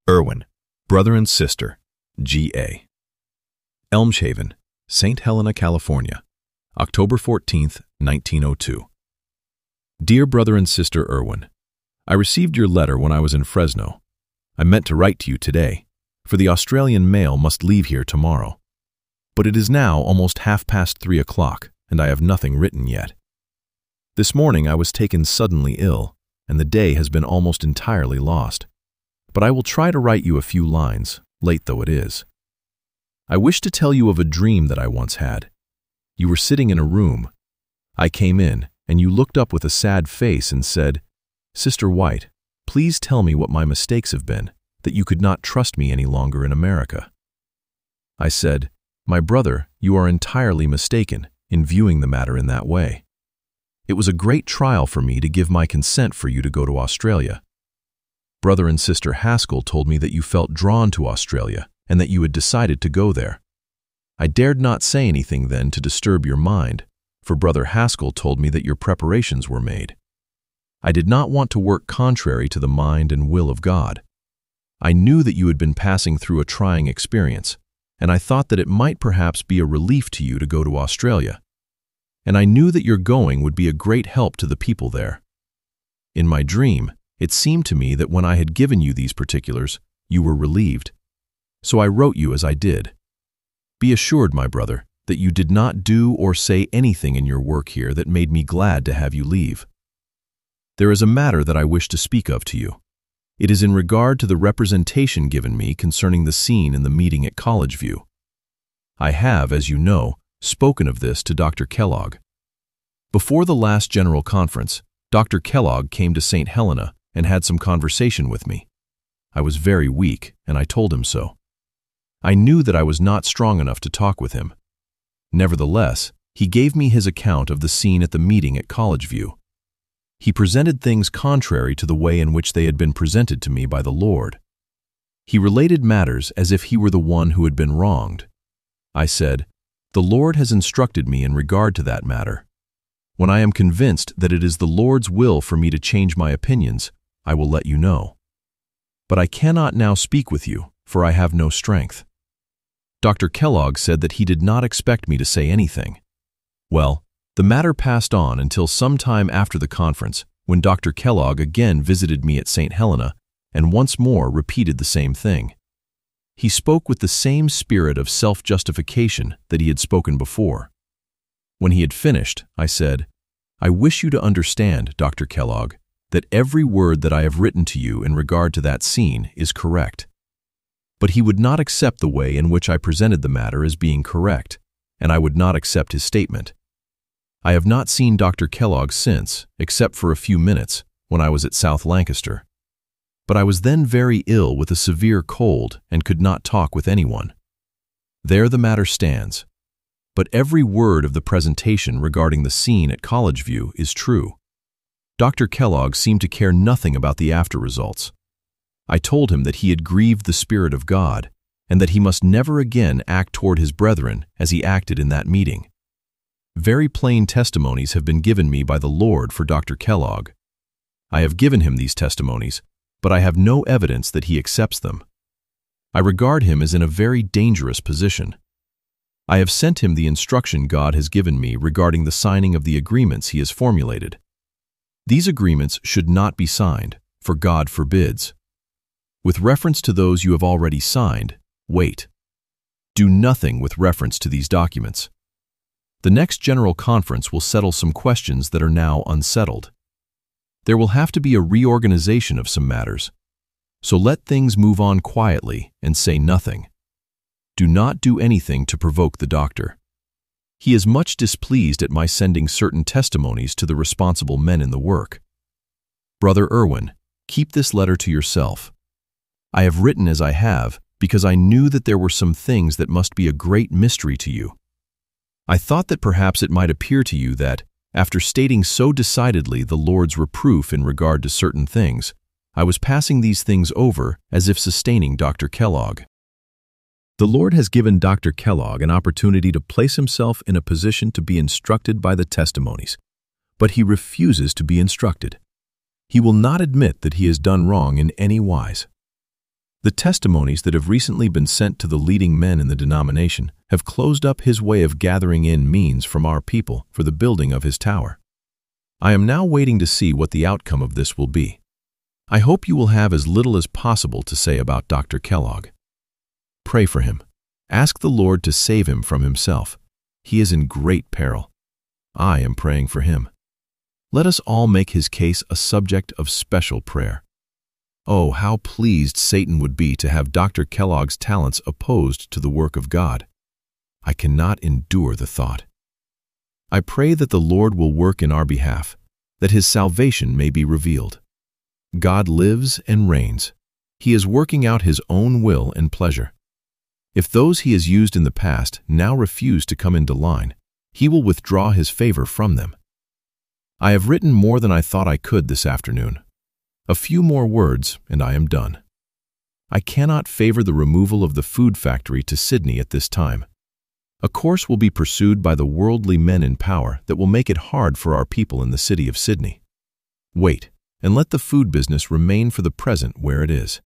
Irwin, brother and sister, G.A. Elmshaven, St. Helena, California, October 14, 1902. Dear brother and sister Irwin, I received your letter when I was in Fresno. I meant to write to you today, for the Australian mail must leave here tomorrow. But it is now almost 3:30, and I have nothing written yet. This morning I was taken suddenly ill, and the day has been almost entirely lost. But I will try to write you a few lines, late though it is. I wish to tell you of a dream that I once had. You were sitting in a room. I came in, and you looked up with a sad face and said, "Sister White, please tell me what my mistakes have been, that you could not trust me any longer in America." I said, "My brother, you are entirely mistaken in viewing the matter in that way. It was a great trial for me to give my consent for you to go to Australia. Brother and sister Haskell told me that you felt drawn to Australia and that you had decided to go there. I dared not say anything then to disturb your mind, for Brother Haskell told me that your preparations were made. I did not want to work contrary to the mind and will of God. I knew that you had been passing through a trying experience, and I thought that it might perhaps be a relief to you to go to Australia. And I knew that your going would be a great help to the people there. In my dream, it seemed to me that when I had given you these particulars, you were relieved. So I wrote you as I did. Be assured, my brother, that you did not do or say anything in your work here that made me glad to have you leave. There is a matter that I wish to speak of to you. It is in regard to the representation given me concerning the scene in the meeting at College View. I have, as you know, spoken of this to Dr. Kellogg. Before the last General Conference, Dr. Kellogg came to St. Helena and had some conversation with me. I was very weak, and I told him so. I knew that I was not strong enough to talk with him. Nevertheless, he gave me his account of the scene at the meeting at College View. He presented things contrary to the way in which they had been presented to me by the Lord. He related matters as if he were the one who had been wronged. I said, "The Lord has instructed me in regard to that matter. When I am convinced that it is the Lord's will for me to change my opinions, I will let you know. But I cannot now speak with you, for I have no strength." Dr. Kellogg said that he did not expect me to say anything. Well, the matter passed on until some time after the conference, when Dr. Kellogg again visited me at St. Helena and once more repeated the same thing. He spoke with the same spirit of self-justification that he had spoken before. When he had finished, I said, "I wish you to understand, Dr. Kellogg, that every word that I have written to you in regard to that scene is correct." But he would not accept the way in which I presented the matter as being correct, and I would not accept his statement. I have not seen Dr. Kellogg since, except for a few minutes, when I was at South Lancaster. But I was then very ill with a severe cold and could not talk with anyone. There the matter stands. But every word of the presentation regarding the scene at College View is true. Dr. Kellogg seemed to care nothing about the after results. I told him that he had grieved the Spirit of God, and that he must never again act toward his brethren as he acted in that meeting. Very plain testimonies have been given me by the Lord for Dr. Kellogg. I have given him these testimonies, but I have no evidence that he accepts them. I regard him as in a very dangerous position. I have sent him the instruction God has given me regarding the signing of the agreements he has formulated. These agreements should not be signed, for God forbids. With reference to those you have already signed, wait. Do nothing with reference to these documents. The next General Conference will settle some questions that are now unsettled. There will have to be a reorganization of some matters. So let things move on quietly and say nothing. Do not do anything to provoke the doctor. He is much displeased at my sending certain testimonies to the responsible men in the work. Brother Irwin, keep this letter to yourself. I have written as I have because I knew that there were some things that must be a great mystery to you. I thought that perhaps it might appear to you that, after stating so decidedly the Lord's reproof in regard to certain things, I was passing these things over as if sustaining Dr. Kellogg. The Lord has given Dr. Kellogg an opportunity to place himself in a position to be instructed by the testimonies, but he refuses to be instructed. He will not admit that he has done wrong in any wise. The testimonies that have recently been sent to the leading men in the denomination have closed up his way of gathering in means from our people for the building of his tower. I am now waiting to see what the outcome of this will be. I hope you will have as little as possible to say about Dr. Kellogg. Pray for him. Ask the Lord to save him from himself. He is in great peril. I am praying for him. Let us all make his case a subject of special prayer. Oh, how pleased Satan would be to have Dr. Kellogg's talents opposed to the work of God. I cannot endure the thought. I pray that the Lord will work in our behalf, that his salvation may be revealed. God lives and reigns. He is working out his own will and pleasure. If those he has used in the past now refuse to come into line, he will withdraw his favor from them. I have written more than I thought I could this afternoon. A few more words, and I am done. I cannot favor the removal of the food factory to Sydney at this time. A course will be pursued by the worldly men in power that will make it hard for our people in the city of Sydney. Wait, and let the food business remain for the present where it is.